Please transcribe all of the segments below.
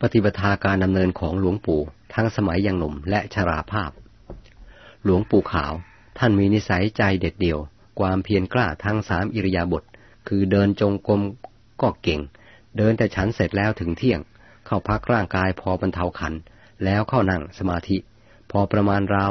ปฏิปทาการดำเนินของหลวงปู่ทั้งสมัยยังหนุ่มและชราภาพหลวงปู่ขาวท่านมีนิสัยใจเด็ดเดี่ยวความเพียรกล้าทั้ง3อิริยาบถคือเดินจงกรมก็เก่งเดินแต่ฉันเสร็จแล้วถึงเที่ยงเข้าพักร่างกายพอบรรเทาขันแล้วเข้านั่งสมาธิพอประมาณราว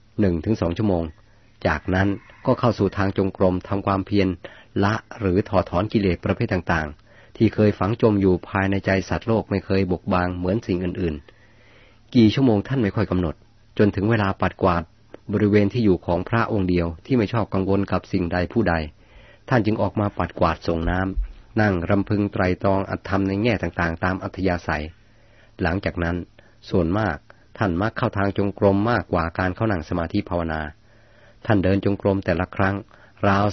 1-2 ชั่วโมงจากนั้นก็เข้าสู่ทางจงกรมทำความเพียรละหรือถอดถอนกิเลสประเภทต่างๆที่เคยฝังจมอยู่ภายในใจสัตว์โลกไม่เคยบกบางเหมือนสิ่งอื่นๆกี่ชั่วโมงท่านไม่ค่อยกำหนดจนถึงเวลาปัดกวาดบริเวณที่อยู่ของพระองค์เดียวที่ไม่ชอบกังวลกับสิ่งใดผู้ใดท่านจึงออกมาปัดกวาดส่งน้ำนั่งรำพึงไตรตรองอัตธรรมในแง่ต่างๆตามอัธยาศัยหลังจากนั้นส่วนมากท่านมักเข้าทางจงกรมมากกว่าการเข้านั่งสมาธิภาวนาท่านเดินจงกรมแต่ละครั้งราว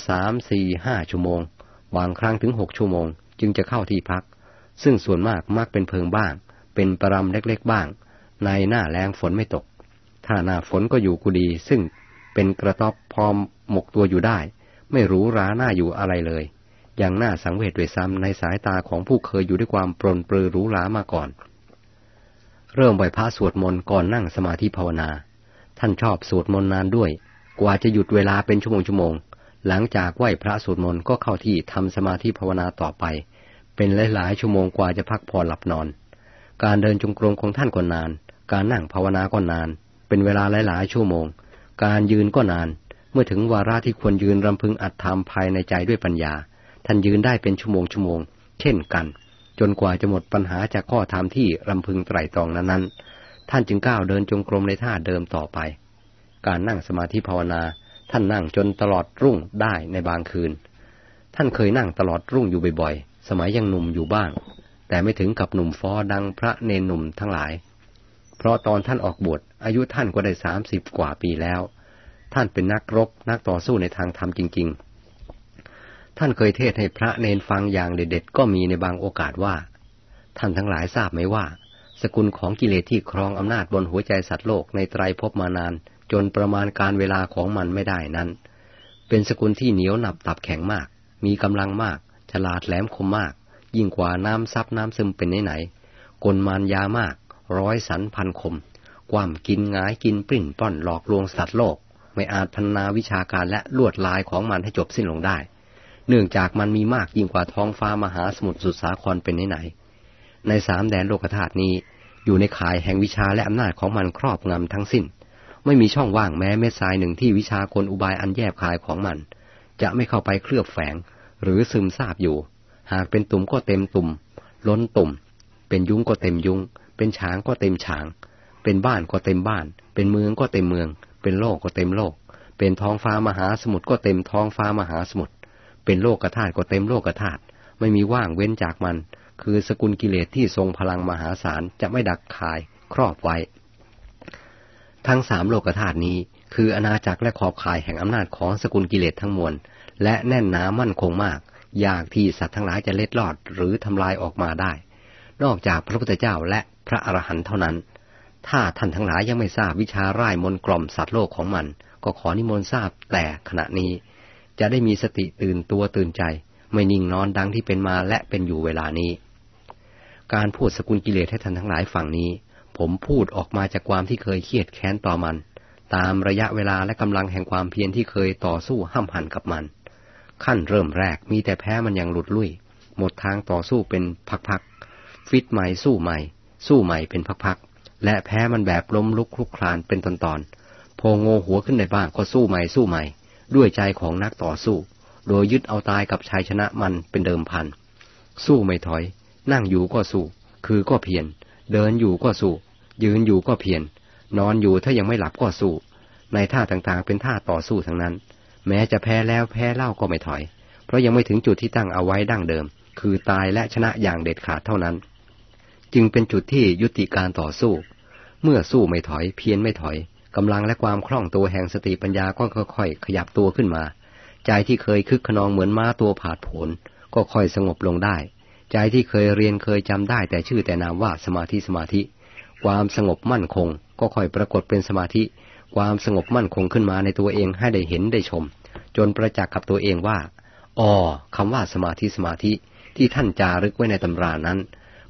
3-4-5 ชั่วโมงบางครั้งถึง6 ชั่วโมงจึงจะเข้าที่พักซึ่งส่วนมากมักเป็นเพิงบ้างเป็นปรำเล็กๆบ้างในหน้าแล้งฝนไม่ตกถ้าหน้าฝนก็อยู่กุฏิซึ่งเป็นกระต๊อบพอหมกตัวอยู่ได้ไม่หรูหราหน้าอยู่อะไรเลยอย่างน่าสังเวชด้วยซ้ำในสายตาของผู้เคยอยู่ด้วยความปรนปรือหรูหรามาก่อนเริ่มไหว้พระสวดมนต์ก่อนนั่งสมาธิภาวนาท่านชอบสวดมนต์นานด้วยกว่าจะหยุดเวลาเป็นชั่วโมงหลังจากไหว้พระสวดมนต์ก็เข้าที่ทำสมาธิภาวนาต่อไปเป็นหลายๆชั่วโมงกว่าจะพักผ่อนหลับนอนการเดินจงกรมของท่านก็นานการนั่งภาวนาก็นานเป็นเวลาหลายๆชั่วโมงการยืนก็นานเมื่อถึงวาระที่ควรยืนรำพึงอัตธรรมภายในใจด้วยปัญญาท่านยืนได้เป็นชั่วโมงเช่นกันจนกว่าจะหมดปัญหาจากข้อธรรมที่รำพึงไตร่ตรองนั้นท่านจึงก้าวเดินจงกรมในท่าเดิมต่อไปการนั่งสมาธิภาวนาท่านนั่งจนตลอดรุ่งได้ในบางคืนท่านเคยนั่งตลอดรุ่งอยู่บ่อยๆสมัยยังหนุ่มอยู่บ้างแต่ไม่ถึงกับหนุ่มฟ้อดังพระเนรหนุ่มทั้งหลายเพราะตอนท่านออกบวชอายุท่านก็ได้30 กว่าปีแล้วท่านเป็นนักรบนักต่อสู้ในทางธรรมจริงๆท่านเคยเทศน์ให้พระเนรฟังอย่างเด็ดๆก็มีในบางโอกาสว่าท่านทั้งหลายทราบไหมว่าสกุลของกิเลสที่ครองอำนาจบนหัวใจสัตว์โลกในไตรภพมานานจนประมาณการเวลาของมันไม่ได้นั้นเป็นสกุลที่เหนียวหนับตับแข็งมากมีกำลังมากฉลาดแหลมคมมากยิ่งกว่าน้ำซับน้ำซึมเป็นไหนๆกลมารยามากร้อยสันพันคมกว้ำกินงายกินปริ้นป้อนหลอกลวงสัตว์โลกไม่อาจพรรณนาวิชาการและลวดลายของมันให้จบสิ้นลงได้เนื่องจากมันมีมากยิ่งกว่าท้องฟ้ามหาสมุทรสุดสาครเป็นไหนๆใน3 แดนโลกธาตุนี้อยู่ในข่ายแห่งวิชาและอำนาจของมันครอบงำทั้งสิ้นไม่มีช่องว่างแม้เม็ดทรายหนึ่งที่วิชากลอุบายอันแยบคายของมันจะไม่เข้าไปเคลือบแฝงหรือซึมซาบอยู่หากเป็นตุ่มก็เต็มตุ่มล้นตุ่มเป็นยุ้งก็เต็มยุ้งเป็นฉางก็เต็มฉางเป็นบ้านก็เต็มบ้านเป็นเมืองก็เต็มเมืองเป็นโลกก็เต็มโลกเป็นท้องฟ้ามหาสมุทรก็เต็มท้องฟ้ามหาสมุทรเป็นโลกธาตุก็เต็มโลกธาตุไม่มีว่างเว้นจากมันคือสกุลกิเลสที่ทรงพลังมหาศาลจะไม่ดักคายครอบไว้ทั้ง3 โลกธาตุนี้คืออาณาจักรและขอบข่ายแห่งอำนาจของสกุลกิเลสทั้งมวลและแน่นหนามั่นคงมากยากที่สัตว์ทั้งหลายจะเล็ดลอดหรือทำลายออกมาได้นอกจากพระพุทธเจ้าและพระอรหันต์เท่านั้นถ้าท่านทั้งหลายยังไม่ทราบวิชาร่ายมนต์กล่อมสัตว์โลกของมันก็ขอนิมนต์ทราบแต่ขณะนี้จะได้มีสติตื่นตัวตื่นใจไม่นิ่งนอนดังที่เป็นมาและเป็นอยู่เวลานี้การพูดสกุลกิเลสให้ท่านทั้งหลายฟังนี้ผมพูดออกมาจากความที่เคยเครียดแค้นต่อมันตามระยะเวลาและกำลังแห่งความเพียรที่เคยต่อสู้ห้ำหั่นกับมันขั้นเริ่มแรกมีแต่แพ้มันอย่างหลุดลุ่ยหมดทางต่อสู้เป็นพักๆฟิตใหม่สู้ใหม่เป็นพักๆและแพ้มันแบบล้มลุกคลุกคลานเป็นตอนๆพอโง่หัวขึ้นได้บ้างก็สู้ใหม่ด้วยใจของนักต่อสู้โดยยึดเอาตายกับชัยชนะมันเป็นเดิมพันสู้ไม่ถอยนั่งอยู่ก็สู้คือก็เพียรเดินอยู่ก็สู้ยืนอยู่ก็เพียรนอนอยู่ถ้ายังไม่หลับก็สู้ในท่าต่างๆเป็นท่าต่อสู้ทั้งนั้นแม้จะแพ้แล้วแพ้เล่าก็ไม่ถอยเพราะยังไม่ถึงจุดที่ตั้งเอาไว้ดั้งเดิมคือตายและชนะอย่างเด็ดขาดเท่านั้นจึงเป็นจุดที่ยุติการต่อสู้เมื่อสู้ไม่ถอยเพียรไม่ถอยกำลังและความคล่องตัวแห่งสติปัญญาก็ค่อยๆขยับตัวขึ้นมาใจที่เคยคึกขนองเหมือนม้าตัวผาดโผนก็ค่อยสงบลงได้ใจที่เคยเรียนเคยจำได้แต่ชื่อแต่นามว่าสมาธิความสงบมั่นคงก็ค่อยปรากฏเป็นสมาธิความสงบมั่นคงขึ้นมาในตัวเองให้ได้เห็นได้ชมจนประจักษ์กับตัวเองว่าคำว่าสมาธิที่ท่านจารึกไว้ในตำรานั้น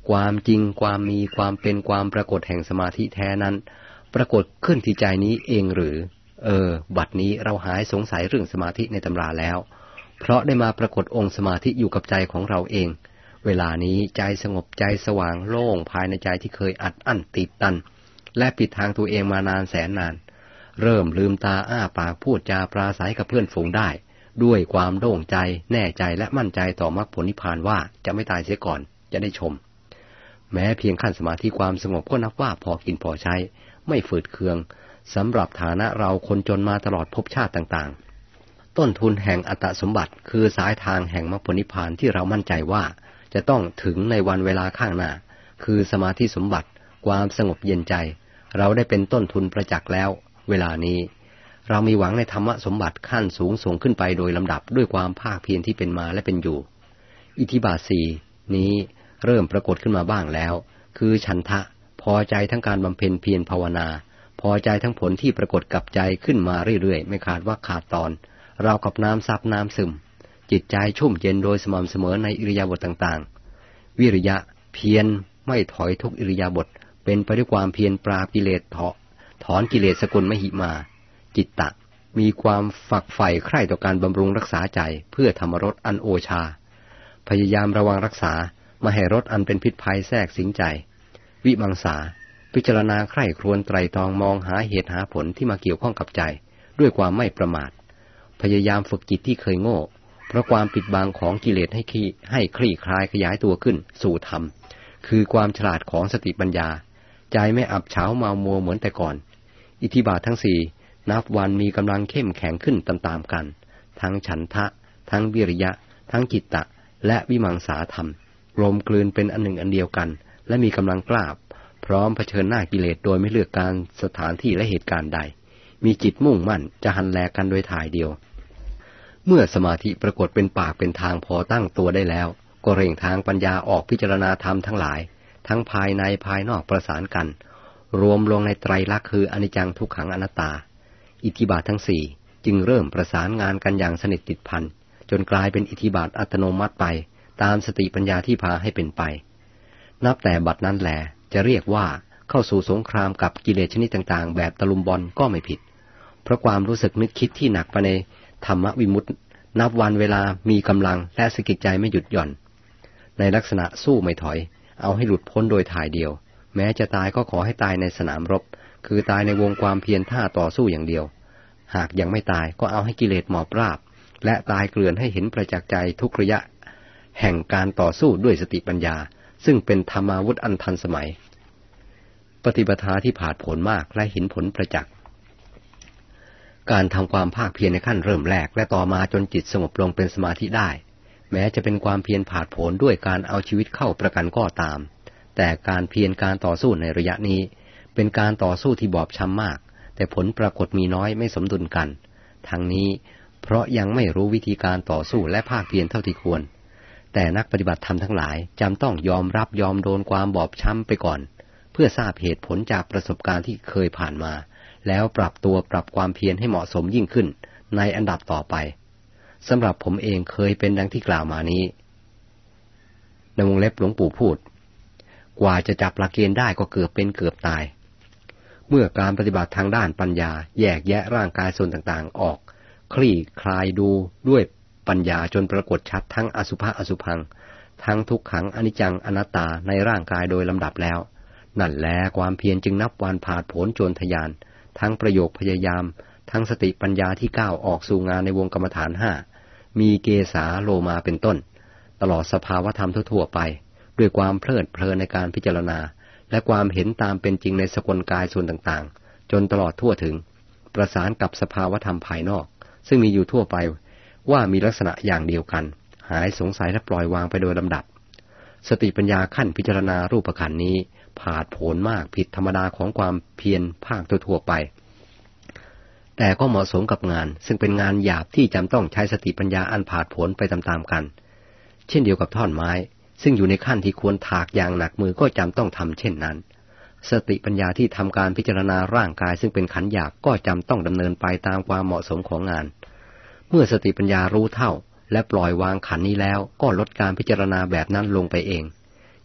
ความจริงความมีความเป็นความปรากฏแห่งสมาธิแท้นั้นปรากฏขึ้นที่ใจนี้เองหรือบัดนี้เราหายสงสัยเรื่องสมาธิในตำราแล้วเพราะได้มาปรากฏองค์สมาธิอยู่กับใจของเราเองเวลานี้ใจสงบใจสว่างโล่งภายในใจที่เคยอัดอั้นติดตันและปิดทางตัวเองมานานแสนนานเริ่มลืมตาอ้าปากพูดจาปราศัยกับเพื่อนฝูงได้ด้วยความโล่งใจแน่ใจและมั่นใจต่อมรรคผลนิพพานว่าจะไม่ตายเสียก่อนจะได้ชมแม้เพียงขั้นสมาธิความสงบก็นับว่าพอกินพอใช้ไม่ฝืดเคืองสำหรับฐานะเราคนจนมาตลอดภพชาติต่างๆต้นทุนแห่งอัตตสมบัติคือสายทางแห่งมรรคผลนิพพานที่เรามั่นใจว่าจะต้องถึงในวันเวลาข้างหน้าคือสมาธิสมบัติความสงบเย็นใจเราได้เป็นต้นทุนประจักษ์แล้วเวลานี้เรามีหวังในธรรมสมบัติขั้นสูงส่งขึ้นไปโดยลำดับด้วยความภาคเพียรที่เป็นมาและเป็นอยู่อิทธิบาทสี่นี้เริ่มปรากฏขึ้นมาบ้างแล้วคือฉันทะพอใจทั้งการบำเพ็ญเพียรภาวนาพอใจทั้งผลที่ปรากฏกับใจขึ้นมาเรื่อยๆไม่ขาดว่าขาดตอนราวกับน้ำซับน้ำซึมจิตใจชุ่มเย็นโดยสม่ำเสมอในอิริยาบถต่างๆวิริยะเพียรไม่ถอยทุกอิริยาบถเป็นไปด้วยความเพียรปราบกิเลสถอนกิเลสสกุลมหิมาจิตตะมีความฝักใฝ่ใคร่ต่อการบำรุงรักษาใจเพื่อธรรมรสอันโอชาพยายามระวังรักษาไม่ให้รสอันเป็นพิษภัยแทรกสิงใจวิมังสาพิจารณาใคร่ครวญไตร่ตรองมองหาเหตุหาผลที่มาเกี่ยวข้องกับใจด้วยความไม่ประมาทพยายามฝึกจิตที่เคยโง่เพราะความปิดบังของกิเลสให้คลี่คลายขยายตัวขึ้นสู่ธรรมคือความฉลาดของสติปัญญาใจไม่อับเฉาเมามัวเหมือนแต่ก่อนอิทธิบาททั้งสี่นับวันมีกำลังเข้มแข็งขึ้นตามๆกันทั้งฉันทะทั้งวิริยะทั้งจิตตะและวิมังสาธรรมรวมกลืนเป็นอันหนึ่งอันเดียวกันและมีกำลังกล้าพร้อมเผชิญหน้ากิเลสโดยไม่เลือกการสถานที่และเหตุการณ์ใดมีจิตมุ่งมั่นจะหันแลกันโดยถ่ายเดียวเมื่อสมาธิปรากฏเป็นปากเป็นทางพอตั้งตัวได้แล้วก็เร่งทางปัญญาออกพิจารณาธรรมทั้งหลายทั้งภายในภายนอกประสานกันรวมลงในไตรลักษณ์คืออนิจจังทุกขังอนัตตาอิทธิบาททั้งสี่จึงเริ่มประสานงานกันอย่างสนิทติดพันจนกลายเป็นอิทธิบาทอัตโนมัติไปตามสติปัญญาที่พาให้เป็นไปนับแต่บัดนั้นแลจะเรียกว่าเข้าสู่สงครามกับกิเลสชนิดต่างๆแบบตะลุมบอลก็ไม่ผิดเพราะความรู้สึกนึกคิดที่หนักไปในธรรมวิมุตตินับวันเวลามีกำลังและสะกิดใจไม่หยุดหย่อนในลักษณะสู้ไม่ถอยเอาให้หลุดพ้นโดยถ่ายเดียวแม้จะตายก็ขอให้ตายในสนามรบคือตายในวงความเพียรท่าต่อสู้อย่างเดียวหากยังไม่ตายก็เอาให้กิเลสหมอบราบและตายเกลื่อนให้เห็นประจักษ์ใจทุกระยะแห่งการต่อสู้ด้วยสติปัญญาซึ่งเป็นธรรมาวุธอันทันสมัยปฏิปทาที่ผาดโผนมากและเห็นผลประจักษ์การทำความภาคเพียรในขั้นเริ่มแรกและต่อมาจนจิตสงบลงเป็นสมาธิได้แม้จะเป็นความเพียรผาดโผนด้วยการเอาชีวิตเข้าประกันก็ตามแต่การเพียรการต่อสู้ในระยะนี้เป็นการต่อสู้ที่บอบช้ำมากแต่ผลปรากฏมีน้อยไม่สมดุลกันทั้งนี้เพราะยังไม่รู้วิธีการต่อสู้และภาคเพียรเท่าที่ควรแต่นักปฏิบัติธรรมทั้งหลายจำต้องยอมรับยอมโดนความบอบช้ำไปก่อนเพื่อทราบเหตุผลจากประสบการณ์ที่เคยผ่านมาแล้วปรับตัวปรับความเพียรให้เหมาะสมยิ่งขึ้นในอันดับต่อไปสำหรับผมเองเคยเป็นดังที่กล่าวมานี้ในวงเล็บหลวงปู่พูดกว่าจะจับหลักเกณฑ์ได้ก็เกือบเป็นเกือบตายเมื่อการปฏิบัติทางด้านปัญญาแยกแยะร่างกายส่วนต่างๆออกคลี่คลายดูด้วยปัญญาจนปรากฏชัดทั้งอสุภะอสุภังทั้งทุกขังอนิจจังอนัตตาในร่างกายโดยลำดับแล้วนั่นแลความเพียรจึงนับวันผาดโผนโจรทะยานทั้งประโยคพยายามทั้งสติปัญญาที่ก้าวออกสู่งานในวงกรรมฐาน5มีเกสาโลมาเป็นต้นตลอดสภาวธรรมทั่วไปด้วยความเพลิดเพลินในการพิจารณาและความเห็นตามเป็นจริงในสกลกายส่วนต่างๆจนตลอดทั่วถึงประสานกับสภาวธรรมภายนอกซึ่งมีอยู่ทั่วไปว่ามีลักษณะอย่างเดียวกันหายสงสัยและปล่อยวางไปโดยลำดับสติปัญญาขั้นพิจารณารูปขันธ์นี้ผาดโผนมากผิดธรรมดาของความเพียรภาคทั่วไปแต่ก็เหมาะสมกับงานซึ่งเป็นงานหยาบที่จำต้องใช้สติปัญญาอันผาดโผนไปตามๆกันเช่นเดียวกับท่อนไม้ซึ่งอยู่ในขั้นที่ควรถากอย่างหนักมือก็จำต้องทำเช่นนั้นสติปัญญาที่ทำการพิจารณาร่างกายซึ่งเป็นขันธ์หยาบก็จำต้องดำเนินไปตามความเหมาะสมของงานเมื่อสติปัญญารู้เท่าและปล่อยวางขันธ์นี้แล้วก็ลดการพิจารณาแบบนั้นลงไปเอง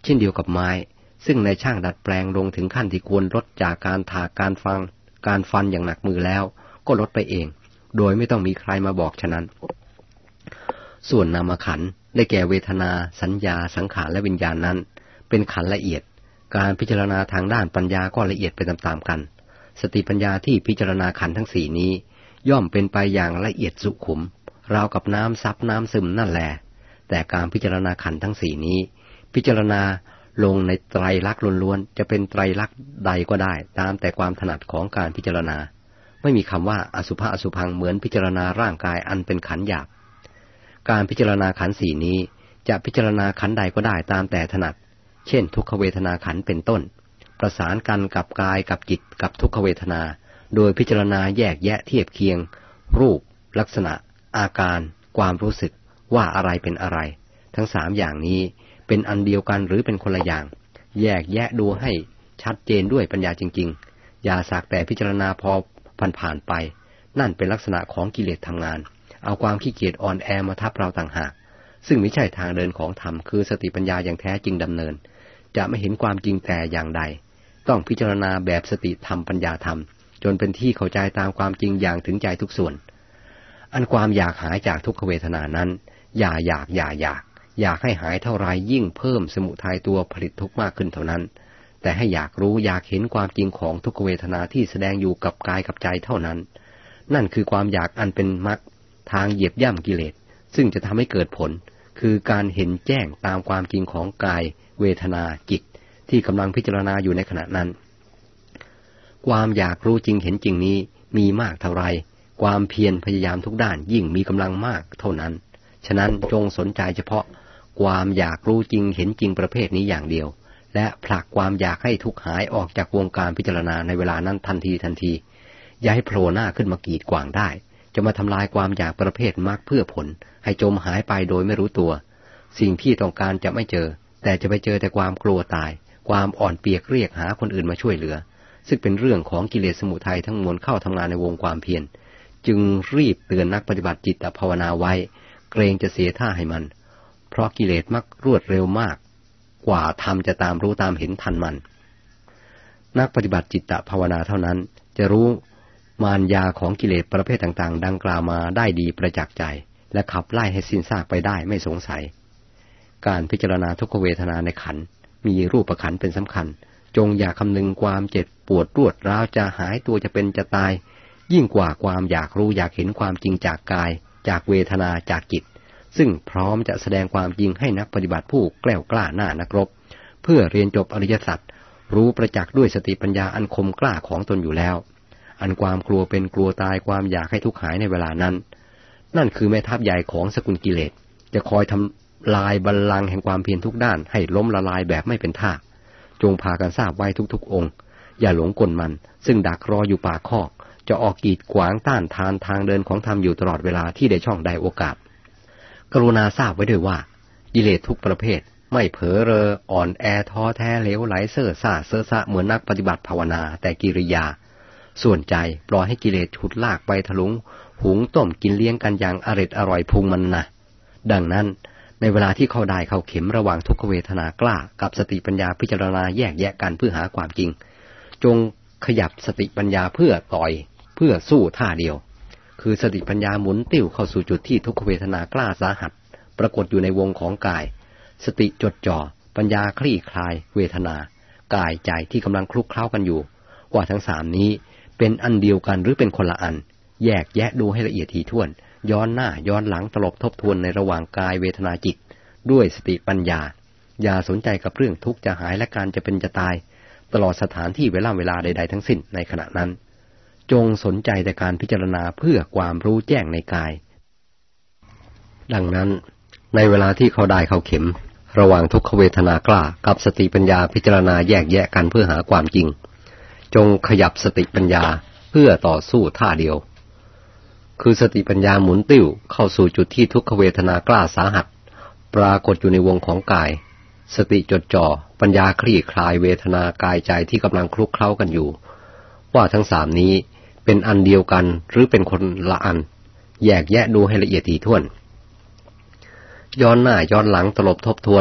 เช่นเดียวกับไม้ซึ่งในช่างดัดแปลงลงถึงขั้นที่ควรลดจากการถากการฟันอย่างหนักมือแล้วก็ลดไปเองโดยไม่ต้องมีใครมาบอกฉะนั้นส่วนนามขันธ์ได้แก่เวทนาสัญญาสังขารและวิญญาณนั้นเป็นขันธ์ละเอียดการพิจารณาทางด้านปัญญาก็ละเอียดไปตามๆกันสติปัญญาที่พิจารณาขันธ์ทั้งสี่นี้ย่อมเป็นไปอย่างละเอียดสุขุมราวกับน้ำซับน้ำซึมนั่นแหละแต่การพิจารณาขันธ์ทั้งสี่นี้พิจารณาลงในไตรลักษณ์ล้วนๆจะเป็นไตรลักษณ์ใดก็ได้ตามแต่ความถนัดของการพิจารณาไม่มีคำว่าอสุภะอสุภังเหมือนพิจารณาร่างกายอันเป็นขันธ์หยาบการพิจารณาขันธ์สี่นี้จะพิจารณาขันธ์ใดก็ได้ตามแต่ถนัดเช่นทุกขเวทนาขันธ์เป็นต้นประสานกันกับกายกับจิตกับทุกขเวทนาโดยพิจารณาแยกแยะเทียบเคียงรูปลักษณะอาการความรู้สึกว่าอะไรเป็นอะไรทั้งสามอย่างนี้เป็นอันเดียวกันหรือเป็นคนละอย่างแยกแยะดูให้ชัดเจนด้วยปัญญาจริงๆอย่าสักแต่พิจารณาพอผ่านไปนั่นเป็นลักษณะของกิเลสทำงานเอาความขี้เกียจอ่อนแอมาทับเราต่างหากซึ่งไม่ใช่ทางเดินของธรรมคือสติปัญญาอย่างแท้จริงดำเนินจะไม่เห็นความจริงแต่อย่างใดต้องพิจารณาแบบสติธรรมปัญญาธรรมจนเป็นที่เข้าใจตามความจริงอย่างถึงใจทุกส่วนอันความอยากหายจากทุกขเวทนานั้นอย่าอยากให้หายเท่าไรยิ่งเพิ่มสมุทัยตัวผลิตทุกข์มากขึ้นเท่านั้นแต่ให้อยากรู้อยากเห็นความจริงของทุกขเวทนาที่แสดงอยู่กับกายกับใจเท่านั้นนั่นคือความอยากอันเป็นมรรคทางเหยียบย่ำกิเลสซึ่งจะทำให้เกิดผลคือการเห็นแจ้งตามความจริงของกายเวทนาจิตที่กำลังพิจารณาอยู่ในขณะนั้นความอยากรู้จริงเห็นจริงนี้มีมากเท่าไรความเพียรพยายามทุกด้านยิ่งมีกำลังมากเท่านั้นฉะนั้นจงสนใจเฉพาะความอยากรู้จริงเห็นจริงประเภทนี้อย่างเดียวและผลักความอยากให้ทุกข์หายออกจากวงการพิจารณาในเวลานั้นทันทีอย่าให้โผล่หน้าขึ้นมากีดขวางได้จะมาทำลายความอยากประเภทมรรคเพื่อผลให้จมหายไปโดยไม่รู้ตัวสิ่งที่ต้องการจะไม่เจอแต่จะไปเจอแต่ความกลัวตายความอ่อนเปียกเรียกหาคนอื่นมาช่วยเหลือซึ่งเป็นเรื่องของกิเลสสมุทัยทั้งมวลเข้าทำงานในวงความเพียรจึงรีบเตือนนักปฏิบัติจิตภาวนาไว้เกรงจะเสียท่าให้มันเพราะกิเลสมักรวดเร็วมากกว่าธรรมจะตามรู้ตามเห็นทันมันนักปฏิบัติจิตภาวนาเท่านั้นจะรู้มารยาของกิเลสประเภทต่างๆดังกล่าวมาได้ดีประจักษ์ใจและขับไล่ให้สิ้นซากไปได้ไม่สงสัยการพิจารณาทุกขเวทนาในขันธ์มีรูปขันธ์เป็นสำคัญจงอย่าคำนึงความเจ็บปวดรวดร้าวจะหายตัวจะเป็นจะตายยิ่งกว่าความอยากรู้อยากเห็นความจริงจากกายจากเวทนาจากจิตซึ่งพร้อมจะแสดงความจริงให้นักปฏิบัติผู้แกล้วกล้าหน้านักรบเพื่อเรียนจบอริยสัจรู้ประจักษ์ด้วยสติปัญญาอันคมกล้าของตนอยู่แล้วอันความกลัวเป็นกลัวตายความอยากให้ทุกข์หายในเวลานั้นนั่นคือแม่ทัพใหญ่ของสกุลกิเลสจะคอยทำลายบัลลังก์แห่งความเพียรทุกด้านให้ล้มละลายแบบไม่เป็นท่าจงพากันทราบไว้ทุกๆองค์อย่าหลงกลมันซึ่งดักรออยู่ปากคอกจะออกกีดขวางต้านทานทางเดินของธรรมอยู่ตลอดเวลาที่ได้ช่องได้โอกาสกรุณาทราบไว้ด้วยว่ากิเลสทุกประเภทไม่เผลอเรออ่อนแอท้อแท้เหลวไหลเซ่อซ่าเซ่อซะเหมือนนักปฏิบัติภาวนาแต่กิริยาส่วนใจปล่อยให้กิเลสฉุดลากไปถลุงหุงต้มกินเลี้ยงกันอย่างอร่อยพุงมันนะดังนั้นในเวลาที่เข้าได้เข้าเข็มระหว่างทุกขเวทนากล้ากับสติปัญญาพิจารณาแยกแยะกันเพื่อหาความจริงจงขยับสติปัญญาเพื่อต่อยเพื่อสู้ท่าเดียวคือสติปัญญาหมุนติ้วเข้าสู่จุดที่ทุกขเวทนากล้าสาหัสปรากฏอยู่ในวงของกายสติจดจ่อปัญญาคลี่คลายเวทนากายใจที่กำลังคลุกเคล้ากันอยู่ว่าทั้งสามนี้เป็นอันเดียวกันหรือเป็นคนละอันแยกแยะดูให้ละเอียดถี่ถ้วนย้อนหน้าย้อนหลังตลบทบทวนในระหว่างกายเวทนาจิตด้วยสติปัญญาอย่าสนใจกับเรื่องทุกข์จะหายและการจะเป็นจะตายตลอดสถานที่เวลาใดๆทั้งสิ้นในขณะนั้นจงสนใจแต่การพิจารณาเพื่อความรู้แจ้งในกายดังนั้นในเวลาที่เขาได้เข้าเข็มระหว่างทุกขเวทนากล้ากับสติปัญญาพิจารณาแยกแยะกันเพื่อหาความจริงจงขยับสติปัญญาเพื่อต่อสู้ท่าเดียวคือสติปัญญาหมุนติ้วเข้าสู่จุดที่ทุกขเวทนากล้าสาหัสปรากฏอยู่ในวงของกายสติจดจ่อปัญญาคลี่คลายเวทนากายใจที่กำลังคลุกเคล้ากันอยู่ว่าทั้งสามนี้เป็นอันเดียวกันหรือเป็นคนละอันแยกแยะดูให้ละเอียดถี่ถ้วนย้อนหน้าย้อนหลังตลบทบทวน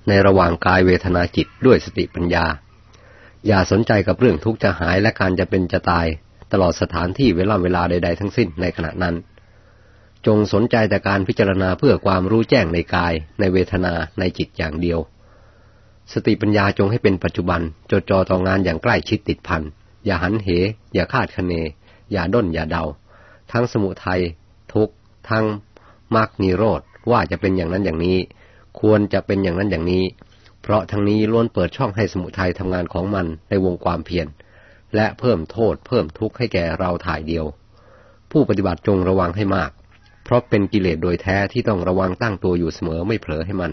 ในระหว่างกายเวทนาจิตด้วยสติปัญญาอย่าสนใจกับเรื่องทุกข์จะหายและการจะเป็นจะตายตลอดสถานที่เวลาใดๆทั้งสิ้นในขณะนั้นจงสนใจแต่การพิจารณาเพื่อความรู้แจ้งในกายในเวทนาในจิตอย่างเดียวสติปัญญาจงให้เป็นปัจจุบันจดจ่อต่องานอย่างใกล้ชิดติดพันอย่าหันเหอย่าคาดคะเนอย่าด้นอย่าเดาทั้งสมุทัยทุกข์ทั้งมรรคนิโรธว่าจะเป็นอย่างนั้นอย่างนี้ควรจะเป็นอย่างนั้นอย่างนี้เพราะทั้งนี้ล้วนเปิดช่องให้สมุทัยทำงานของมันในวงความเพียรและเพิ่มโทษเพิ่มทุกข์ให้แก่เราถ่ายเดียวผู้ปฏิบัติจงระวังให้มากเพราะเป็นกิเลสโดยแท้ที่ต้องระวังตั้งตัวอยู่เสมอไม่เผลอให้มัน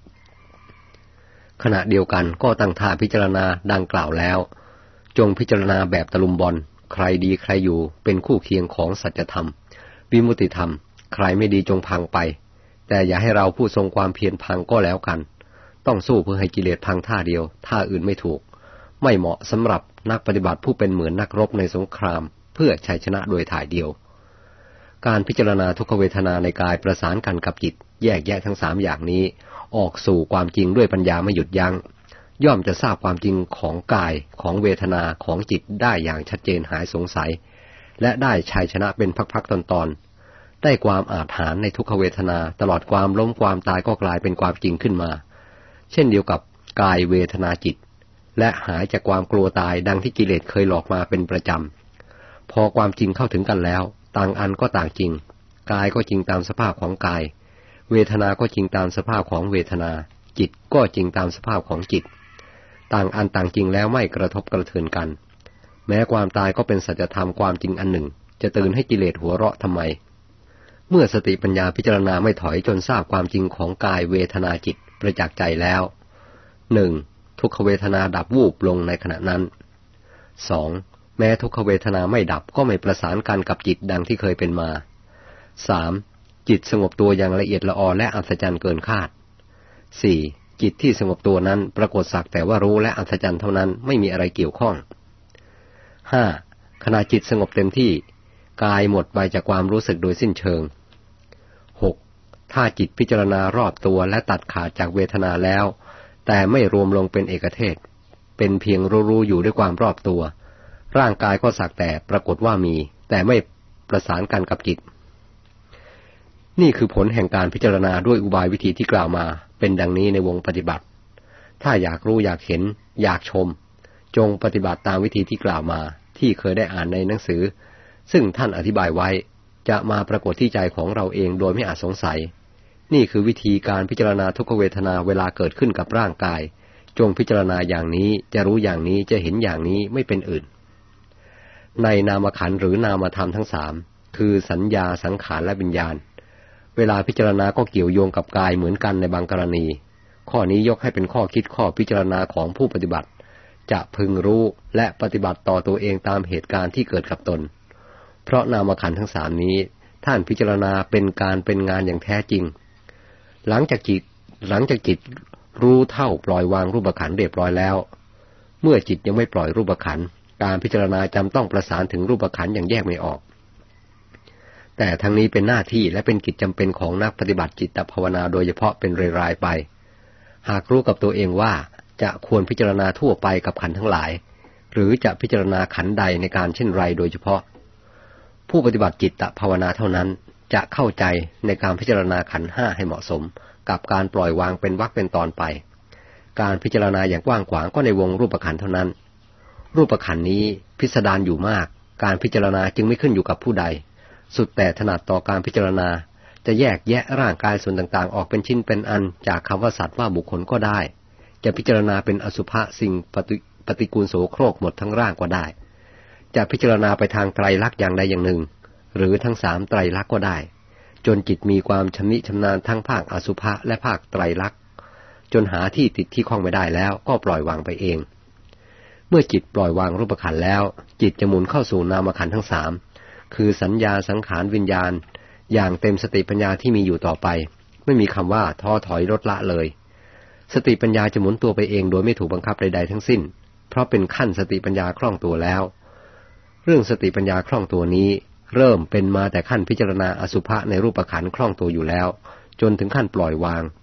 ขณะเดียวกันก็ตั้งท่าพิจารณาดังกล่าวแล้วจงพิจารณาแบบตะลุมบอลใครดีใครอยู่เป็นคู่เคียงของสัจธรรมวิมุตติธรรมใครไม่ดีจงพังไปแต่อย่าให้เราผู้ทรงความเพียรพังก็แล้วกันต้องสู้เพื่อให้กิเลสพังท่าเดียวท่าอื่นไม่ถูกไม่เหมาะสำหรับนักปฏิบัติผู้เป็นเหมือนนักรบในสงครามเพื่อชัยชนะโดยถ่ายเดียวการพิจารณาทุกขเวทนาในกายประสานกันกับจิตแยกแยะทั้งสามอย่างนี้ออกสู่ความจริงด้วยปัญญาไม่หยุดยั้งย่อมจะทราบความจริงของกายของเวทนาของจิตได้อย่างชัดเจนหายสงสัยและได้ชัยชนะเป็นพักๆตอนๆได้ความอาจหาญในทุกขเวทนาตลอดความล้มความตายก็กลายเป็นความจริงขึ้นมาเช่นเดียวกับกายเวทนาจิตและหายจากความกลัวตายดังที่กิเลสเคยหลอกมาเป็นประจำพอความจริงเข้าถึงกันแล้วต่างอันก็ต่างจริงกายก็จริงตามสภาพของกายเวทนาก็จริงตามสภาพของเวทนาจิตก็จริงตามสภาพของจิตต่างอันต่างจริงแล้วไม่กระทบกระเทือนกันแม้ความตายก็เป็นสัจธรรมความจริงอันหนึ่งจะตื่นให้กิเลสหัวเราะทำไมเมื่อสติปัญญาพิจารณาไม่ถอยจนทราบความจริงของกายเวทนาจิตประจักษ์ใจแล้ว 1. ทุกขเวทนาดับวูบลงในขณะนั้น 2. แม้ทุกขเวทนาไม่ดับก็ไม่ประสานกันกับจิตดังที่เคยเป็นมา 3. จิตสงบตัวอย่างละเอียดละออและอัศจรรย์เกินคาด 4. จิตที่สงบตัวนั้นปรากฏสักแต่ว่ารู้และอัศจรรย์เท่านั้นไม่มีอะไรเกี่ยวข้อง 5. ขณะจิตสงบเต็มที่กายหมดไปจากความรู้สึกโดยสิ้นเชิง 6. ถ้าจิตพิจารณารอบตัวและตัดขาดจากเวทนาแล้วแต่ไม่รวมลงเป็นเอกเทศเป็นเพียงรู้อยู่ด้วยความรอบตัวร่างกายก็สักแต่ปรากฏว่ามีแต่ไม่ประสานกันกับจิตนี่คือผลแห่งการพิจารณาด้วยอุบายวิธีที่กล่าวมาเป็นดังนี้ในวงปฏิบัติถ้าอยากรู้อยากเห็นอยากชมจงปฏิบัติตามวิธีที่กล่าวมาที่เคยได้อ่านในหนังสือซึ่งท่านอธิบายไว้จะมาปรากฏที่ใจของเราเองโดยไม่อาจสงสัยนี่คือวิธีการพิจารณาทุกขเวทนาเวลาเกิดขึ้นกับร่างกายจงพิจารณาอย่างนี้จะรู้อย่างนี้จะเห็นอย่างนี้ไม่เป็นอื่นในนามขันธ์หรือนามธรรมทั้งสามคือสัญญาสังขารและวิญญาณเวลาพิจารณาก็เกี่ยวโยงกับกายเหมือนกันในบางกรณีข้อนี้ยกให้เป็นข้อคิดข้อพิจารณาของผู้ปฏิบัติจะพึงรู้และปฏิบัติต่อตัวเองตามเหตุการณ์ที่เกิดกับตนเพราะนามขันธ์ทั้งสามนี้ท่านพิจารณาเป็นการเป็นงานอย่างแท้จริงหลังจากจิตรู้เท่าปล่อยวางรูปขันธ์เรียบร้อยแล้วเมื่อจิตยังไม่ปล่อยรูปขันธ์การพิจารณาจำต้องประสานถึงรูปขันธ์อย่างแยกไม่ออกแต่ทั้งนี้เป็นหน้าที่และเป็นกิจจำเป็นของนักปฏิบัติจิตภาวนาโดยเฉพาะเป็นรายๆไปหากรู้กับตัวเองว่าจะควรพิจารณาทั่วไปกับขันธ์ทั้งหลายหรือจะพิจารณาขันธ์ใดในการเช่นไรโดยเฉพาะผู้ปฏิบัติจิตภาวนาเท่านั้นจะเข้าใจในการพิจารณาขันธ์ห้าให้เหมาะสมกับการปล่อยวางเป็นวรรคเป็นตอนไปการพิจารณาอย่างกว้างขวางก็ในวงรูปขันธ์เท่านั้นรูปขันธ์นี้พิสดารอยู่มากการพิจารณาจึงไม่ขึ้นอยู่กับผู้ใดสุดแต่ถนัดต่อการพิจารณาจะแยกแยะร่างกายส่วนต่างๆออกเป็นชิ้นเป็นอันจากคำว่าสัตว์ว่าบุคคลก็ได้จะพิจารณาเป็นอสุภะสิ่งปฏิกูลโสโครกหมดทั้งร่างก็ได้จะพิจารณาไปทางไตรลักษณ์อย่างใดอย่างหนึ่งหรือทั้งสามไตรลักษณ์ก็ได้จนจิตมีความชำนิชำนาญทั้งภาคอสุภะและภาคไตรลักษณ์จนหาที่ติดที่ข้องไม่ได้แล้วก็ปล่อยวางไปเองเมื่อจิตปล่อยวางรูปขันธ์แล้วจิตจะหมุนเข้าสู่นามขันธ์ทั้งสามคือสัญญาสังขารวิญญาณอย่างเต็มสติปัญญาที่มีอยู่ต่อไปไม่มีคำว่าท้อถอยลดละเลยสติปัญญาจะหมุนตัวไปเองโดยไม่ถูกบังคับใดๆทั้งสิ้นเพราะเป็นขั้นสติปัญญาคล่องตัวแล้วเรื่องสติปัญญาคล่องตัวนี้เริ่มเป็นมาแต่ขั้นพิจารณาอสุภะในรูปขันธ์คล่องตัวอยู่แล้วจนถึงขั้นปล่อยวาง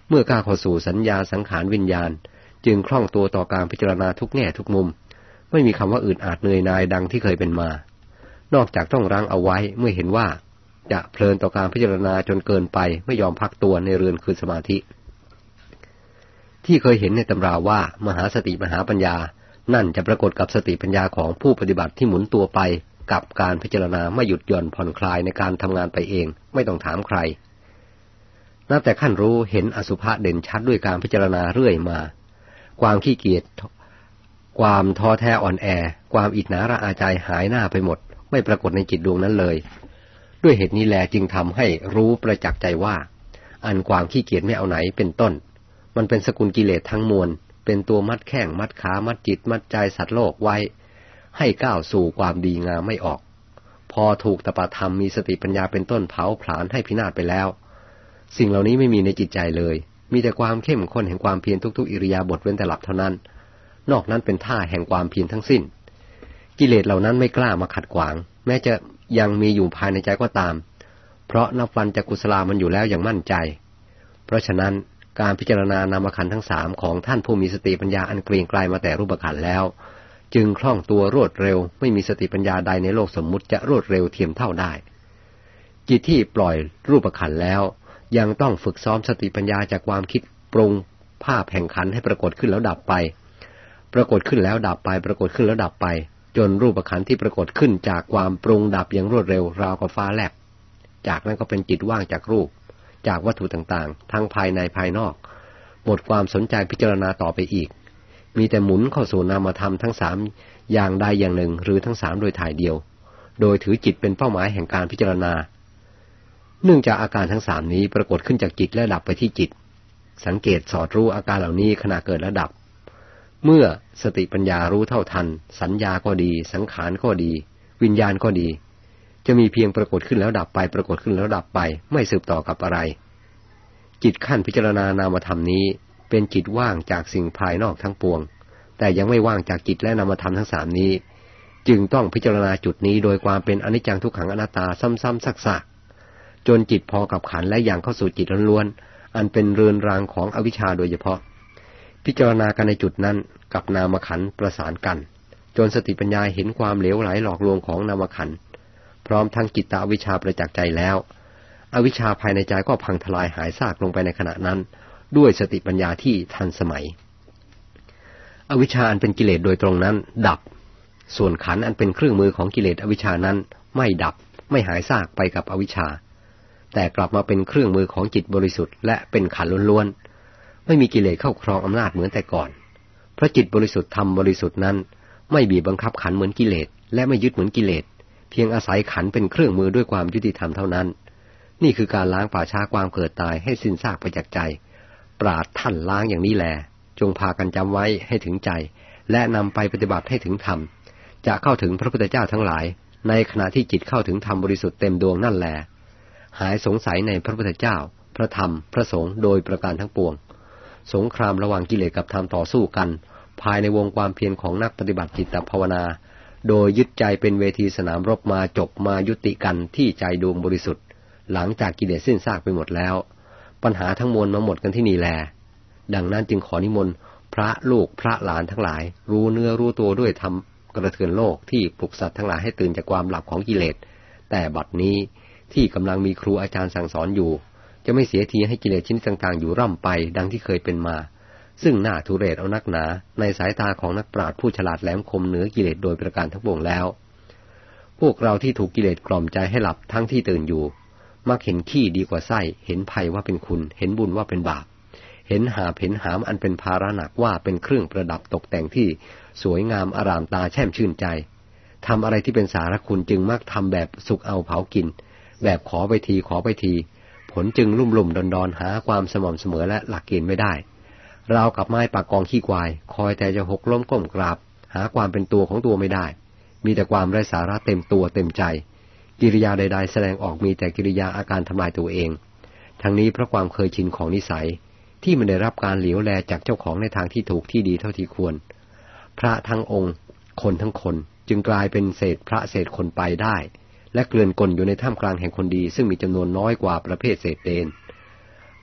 เมื่อก้าวเข้าสู่สัญญาสังขารวิญญาณจึงคล่องตัวต่อการพิจารณาทุกแง่ทุกมุมไม่มีคำว่าอึดอัดเหนื่อยหน่ายดังที่เคยเป็นมานอกจากต้องรั้งเอาไว้เมื่อเห็นว่าจะเพลินต่อการพิจารณาจนเกินไปไม่ยอมพักตัวในเรือนคือสมาธิที่เคยเห็นในตำราว่ามหาสติมหาปัญญานั่นจะปรากฏกับสติปัญญาของผู้ปฏิบัติที่หมุนตัวไปกับการพิจารณาไม่หยุดหย่อนผ่อนคลายในการทำงานไปเองไม่ต้องถามใครนับแต่ขั้นรู้เห็นอสุภะเด่นชัดด้วยการพิจารณาเรื่อยมาความขี้เกียจความท้อแท้อ่อนแอความอิจฉาระอาใจหายหน้าไปหมดไม่ปรากฏในจิตดวงนั้นเลยด้วยเหตุนี้แลจึงทำให้รู้ประจักษ์ใจว่าอันความขี้เกียจไม่เอาไหนเป็นต้นมันเป็นสกุลกิเลสทั้งมวลเป็นตัวมัดแข้งมัดขามัดจิตมัดใจสัตว์โลกไว้ให้ก้าวสู่ความดีงามไม่ออกพอถูกตปะธรรมมีสติปัญญาเป็นต้นเผาผลาญให้พินาศไปแล้วสิ่งเหล่านี้ไม่มีในจิตใจเลยมีแต่ความเข้มข้นแห่งความเพียรทุกๆอิริยาบถเว้นแต่หลับเท่านั้นนอกนั้นเป็นท่าแห่งความเพียรทั้งสิ้นกิเลสเหล่านั้นไม่กล้ามาขัดขวางแม้จะยังมีอยู่ภายในใจก็ตามเพราะนับวันจากกุศลามันอยู่แล้วอย่างมั่นใจเพราะฉะนั้นการพิจารณานามขันธ์ทั้งสามของท่านผู้มีสติปัญญาอันเกรียงไกรมาแต่รูปขันธ์แล้วจึงคล่องตัวรวดเร็วไม่มีสติปัญญาใดในโลกสมมุติจะรวดเร็วเทียมเท่าได้จิตที่ปล่อยรูปขันธ์แล้วยังต้องฝึกซ้อมสติปัญญาจากความคิดปรุงภาพแห่งขันธ์ให้ปรากฏขึ้นแล้วดับไปปรากฏขึ้นแล้วดับไปปรากฏขึ้นแล้วดับไปจนรูปขันธ์ที่ปรากฏขึ้นจากความปรุงดับอย่างรวดเร็วราวกับฟ้าแลบจากนั้นก็เป็นจิตว่างจากรูปจากวัตถุต่างๆทั้งภายในภายนอกหมดความสนใจพิจารณาต่อไปอีกมีแต่หมุนเข้าสู่นามธรรมทั้งสามอย่างใดอย่างหนึ่งหรือทั้งสามโดยถ่ายเดียวโดยถือจิตเป็นเป้าหมายแห่งการพิจารณาเนื่องจากอาการทั้งสามนี้ปรากฏขึ้นจากจิตและดับไปที่จิตสังเกตสอดรู้อาการเหล่านี้ขณะเกิดและดับเมื่อสติปัญญารู้เท่าทันสัญญาก็ดีสังขารก็ดีวิญญาณก็ดีจะมีเพียงปรากฏขึ้นแล้วดับไปปรากฏขึ้นแล้วดับไปไม่สืบต่อกับอะไรจิตขั้นพิจารณานามธรรมนี้เป็นจิตว่างจากสิ่งภายนอกทั้งปวงแต่ยังไม่ว่างจากจิตและนามธรรมทั้งสามนี้จึงต้องพิจารณาจุดนี้โดยความเป็นอนิจจังทุกขังอนัตตาซ้ำๆซักๆจนจิตพอกับขันธ์และอย่างเข้าสู่จิตล้วนๆอันเป็นเรือนรางของอวิชชาโดยเฉพาะพิจารณากันในจุดนั้นกับนามขันธ์ประสานกันจนสติปัญญาเห็นความเหลวไหลหลอกลวงของนามขันธ์พร้อมทั้งจิตตอวิชชาประจักษ์ใจแล้วอวิชชาภายในใจก็พังทลายหายซากลงไปในขณะนั้นด้วยสติปัญญาที่ทันสมัยอวิชชาอันเป็นกิเลสโดยตรงนั้นดับส่วนขันธ์อันเป็นเครื่องมือของกิเลสอวิชชานั้นไม่ดับไม่หายซากไปกับอวิชชาแต่กลับมาเป็นเครื่องมือของจิตบริสุทธิ์และเป็นขันธ์ล้วนๆไม่มีกิเลสเข้าครองอำนาจเหมือนแต่ก่อนเพราะจิตบริสุทธิ์ธรรมบริสุทธิ์นั้นไม่บีบบังคับขันธ์เหมือนกิเลสและไม่ยึดเหมือนกิเลสเพียงอาศัยขันธ์เป็นเครื่องมือด้วยความยุติธรรมเท่านั้นนี่คือการล้างป่าช้าความเกิดตายให้สิ้นซากไปจากใจปราดท่านล้างอย่างนี้แลจงพากันจำไว้ให้ถึงใจและนำไปปฏิบัติให้ถึงธรรมจะเข้าถึงพระพุทธเจ้าทั้งหลายในขณะที่จิตเข้าถึงธรรมบริสุทธิ์เต็มดวงนั่นแลหายสงสัยในพระพุทธเจ้าพระธรรมพระสงฆ์โดยประการทั้งปวงสงครามระหว่างกิเลสกับธรรมต่อสู้กันภายในวงความเพียรของนักปฏิบัติจิตภาวนาโดยยึดใจเป็นเวทีสนามรบมาจบมายุติกันที่ใจดวงบริสุทธิ์หลังจากกิเลสสิ้นซากไปหมดแล้วปัญหาทั้งมวลมาหมดกันที่นี่แลดังนั้นจึงขอนิมนต์พระลูกพระหลานทั้งหลายรู้เนื้อรู้ตัวด้วยธรรมกระเทือนโลกที่ปลุกสัตว์ทั้งหลายให้ตื่นจากความหลับของกิเลสแต่บัดนี้ที่กำลังมีครูอาจารย์สั่งสอนอยู่จะไม่เสียทีให้กิเลสชนิดต่างๆอยู่ร่ำไปดังที่เคยเป็นมาซึ่งน่าทุเรศเอานักหนาในสายตาของนักปราชญ์ผู้ฉลาดแหลมคมเหนือกิเลสโดยประการทั้งปวงแล้วพวกเราที่ถูกกิเลสกล่อมใจให้หลับทั้งที่ตื่นอยู่มักเห็นขี้ดีกว่าไส้เห็นภัยว่าเป็นคุณเห็นบุญว่าเป็นบาปเห็นหาบเห็นหามอันเป็นภาระหนักว่าเป็นเครื่องประดับตกแต่งที่สวยงามอร่ามตาแช่มชื่นใจทำอะไรที่เป็นสาระคุณจึงมักทำแบบสุกเอาเผากินแบบขอไปทีขอไปทีผลจึงลุ่มๆดอนๆหาความสม่ำเสมอและหลักเกณฑ์ไม่ได้ราวกับไม้ปากกองขี้ควายคอยแต่จะหกล้มก้มกราบหาความเป็นตัวของตัวไม่ได้มีแต่ความไร้สาระเต็มตัวเต็มใจกิริยาใดๆแสดงออกมีแต่กิริยาอาการทำลายตัวเองทั้งนี้เพราะความเคยชินของนิสัยที่ไม่ได้รับการเหลียวแลจากเจ้าของในทางที่ถูกที่ดีเท่าที่ควรพระทั้งองค์คนทั้งคนจึงกลายเป็นเศษพระเศษคนไปได้และเกลื่อนกลอยู่ในท่ามกลางแห่งคนดีซึ่งมีจำนวนน้อยกว่าประเภทเศษเดน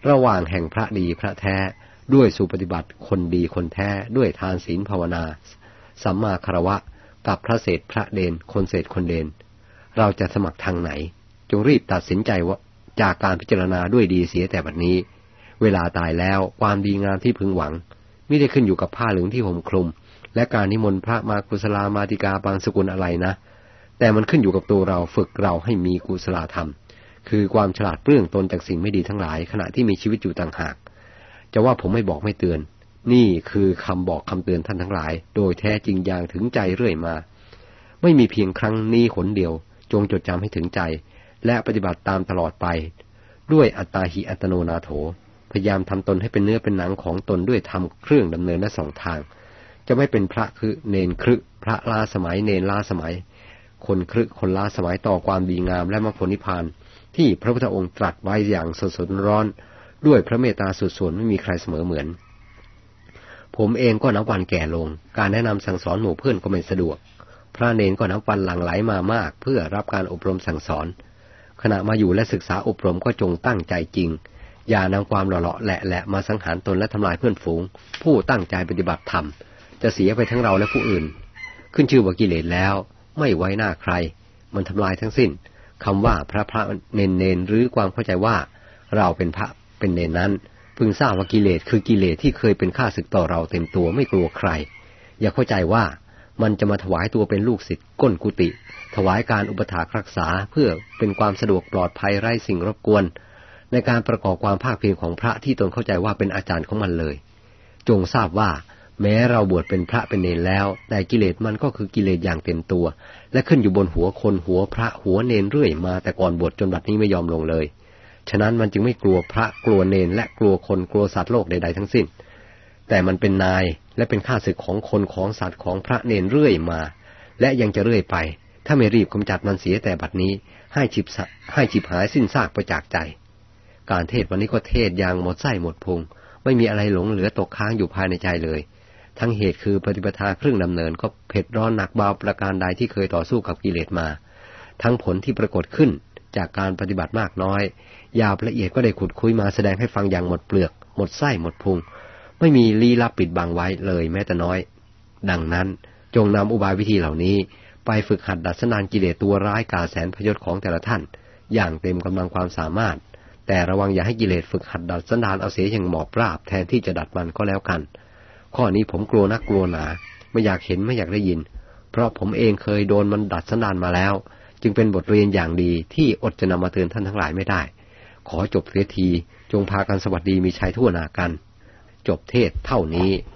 ระหว่างแห่งพระดีพระแท้ด้วยสุปฏิบัติคนดีคนแท้ด้วยทานศีลภาวนาสัมมาคารวะกับพระเศษพระเดนคนเศษคนเดนเราจะสมัครทางไหนจงรีบตัดสินใจว่าจากการพิจารณาด้วยดีเสียแต่บัดนี้เวลาตายแล้วความดีงามที่พึงหวังไม่ได้ขึ้นอยู่กับผ้าเหลืองที่ห่มคลุมและการนิมนต์พระมากุศลามาติกาบางสกุลอะไรนะแต่มันขึ้นอยู่กับตัวเราฝึกเราให้มีกุศลธรรมคือความฉลาดเปลื้องตนจากสิ่งไม่ดีทั้งหลายขณะที่มีชีวิตอยู่ต่างหากจะว่าผมไม่บอกไม่เตือนนี่คือคำบอกคำเตือนท่านทั้งหลายโดยแท้จริงอย่างถึงใจเรื่อยมาไม่มีเพียงครั้งนี้หนเดียวจงจดจำให้ถึงใจและปฏิบัติตามตลอดไปด้วยอัตตาหิอัตโนนาโถพยายามทำตนให้เป็นเนื้อเป็นหนังของตนด้วยธรรมเครื่องดำเนินและสองทางจะไม่เป็นพระคือเนนครึพระล้าสมัยเนนล้าสมัยคนครึคนล้าสมัยต่อความดีงามและมรรคผลนิพพานที่พระพุทธองค์ตรัสไว้อย่างสดร้อนด้วยพระเมตตาสุดส่วนไม่มีใครเสมอเหมือนผมเองก็นับวันแก่ลงการแนะนำสั่งสอนหมู่เพื่อนก็ไม่สะดวกพระเนนก็นับวันหลั่งไหลมามากเพื่อรับการอบรมสั่งสอนขณะมาอยู่และศึกษาอบรมก็จงตั้งใจจริงอย่านำความหล่อๆแหละมาสังหารตนและทำลายเพื่อนฝูงผู้ตั้งใจปฏิบัติธรรมจะเสียไปทั้งเราและผู้อื่นขึ้นชื่อว่ากิเลสแล้วไม่ไว้หน้าใครมันทำลายทั้งสิ้นคำว่าพระเนนหรือความเข้าใจว่าเราเป็นพระเป็นเนนนั้นพึงทราบว่ากิเลสคือกิเลสที่เคยเป็นข้าศึกต่อเราเต็มตัวไม่กลัวใครอย่าเข้าใจว่ามันจะมาถวายตัวเป็นลูกศิษย์ก้นกุฏิถวายการอุปถากรักษาเพื่อเป็นความสะดวกปลอดภัยไร้สิ่งรบกวนในการประกอบความภาคเพียรของพระที่ตนเข้าใจว่าเป็นอาจารย์ของมันเลยจงทราบว่าแม้เราบวชเป็นพระเป็นเนรแล้วแต่กิเลสมันก็คือกิเลสอย่างเต็มตัวและขึ้นอยู่บนหัวคนหัวพระหัวเนรเรื่อยมาแต่ก่อนบวชจนบัดนี้ไม่ยอมลงเลยฉะนั้นมันจึงไม่กลัวพระกลัวเนรและกลัวคนกลัวสัตว์โลกใดๆทั้งสิ้นแต่มันเป็นนายและเป็นข้าศึกของคนของสัตว์ของพระเนรเรื่อยมาและยังจะเรื่อยไปถ้าไม่รีบกำจัดมันเสียแต่บัดนี้ให้ฉิบหายสิ้นซากไปจากใจการเทศวันนี้ก็เทศอย่างหมดไส้หมดพุงไม่มีอะไรหลงเหลือตกค้างอยู่ภายในใจเลยทั้งเหตุคือปฏิปทาเครื่องดำเนินก็เผ็ดร้อนหนักเบาประการใดที่เคยต่อสู้กับกิเลสมาทั้งผลที่ปรากฏขึ้นจากการปฏิบัติมากน้อยยาวละเอียดก็ได้ขุดคุยมาแสดงให้ฟังอย่างหมดเปลือกหมดไส้หมดพุงไม่มีลี้ลับปิดบังไว้เลยแม้แต่น้อยดังนั้นจงนำอุบายวิธีเหล่านี้ไปฝึกหัดดัดสันดานกิเลสตัวร้ายกาจแสนพยศของแต่ละท่านอย่างเต็มกำลังความสามารถแต่ระวังอย่าให้กิเลสฝึกหัดดัดสันดานเอาเสียอย่างหมอบราบแทนที่จะดัดมันก็แล้วกันข้อนี้ผมกลัวนักกลัวหนาไม่อยากเห็นไม่อยากได้ยินเพราะผมเองเคยโดนมันดัดสันดานมาแล้วจึงเป็นบทเรียนอย่างดีที่อดจะนำมาเตือนท่านทั้งหลายไม่ได้ขอจบเสียทีจงพากันสวัสดีมีชัยทั่วหน้ากันจบเทศเท่านี้